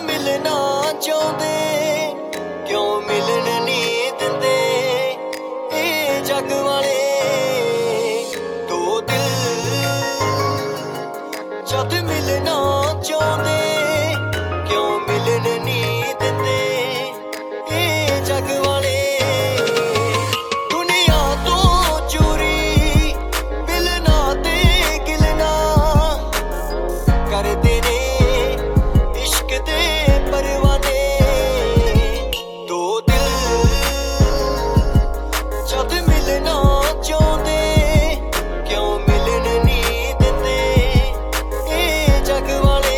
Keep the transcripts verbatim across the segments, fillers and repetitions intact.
मिलना चाहते क्यों मिलन नहीं दिंदे ए जग वाले दो दिल जद मिलना चाहते क्यों मिलन नहीं दिंदे ए जग वाले दुनिया तो चोरी मिलना ते गिलना करते ने इश्क दे परवाने दो दिल जद मिलना चाहते क्यों मिलन नहीं दिंदे ए जग वाले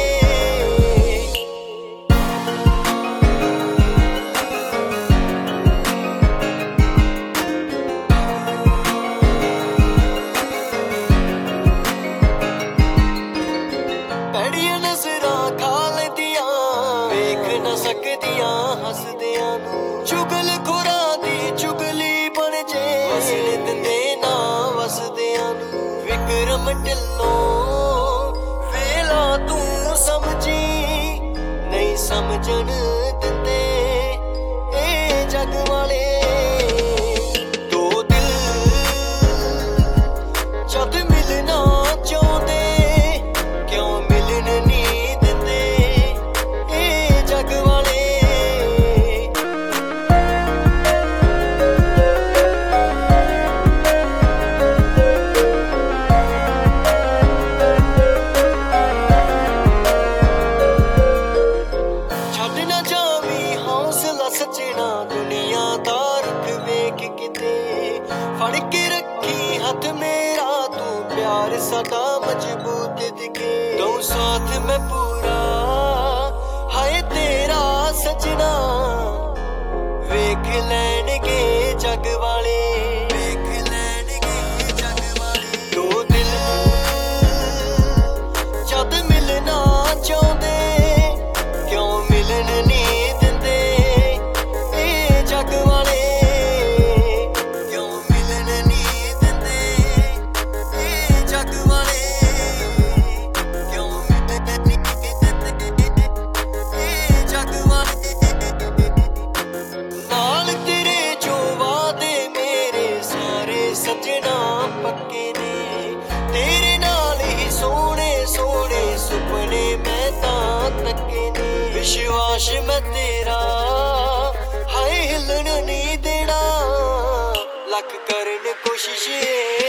ਭੈੜੀਆਂ ਨਜ਼ਰਾਂ ਖਾ ਲੈਂਦੀਆਂ ਵੇਖ ਨਾ ਸਕਦੀਆਂ ਹੱਸਦਿਆਂ ਨੂੰ ਚੁਗਲਖੋਰਾਂ ਦੀ ਚੁਗਲੀ ਬਣ ਜੇ ਵਸਣ ਦਿੰਦੇ ਨਾ ਵਸਦਿਆਂ ਨੂੰ ਵਿਕਰਮ ਢਿੱਲੋਂ ਵੇਲਾ ਤੂੰ ਸਮਝੀ ਨਹੀਂ ਸਮਝਣ ਦਿੰਦੇ ਇਹ ਜਗ ਵਾਲੇ ਦੋ ਦਿਲ ਜਦ ਮਿਲਣਾ ਚਾਹੁੰਦੇ क्यों मिलन नहीं दिंदे ए जग वाले छड्ड ना जावी हौसला सजना दुनिया दा रुख वेख किते फड़ के रखी हथ मेरा तू प्यार साडा मजबूत दिखे दो साथ मैं पूरा हाय तेरा सजना वेख लैणगे जग वाले वेख लैणगे जग वाले दो दिल जद मिलना चाहते क्यों मिलन नहीं दिंदे ए जग वाले क्यों मिलन नहीं दिंदे ए जग वाले सजना पक्के ने तेरे नाल ही सोने सोने सुपने मैं तां तके ने विश्वास मैं तेरा हाय हिलन नहीं देना लख करन कोशिश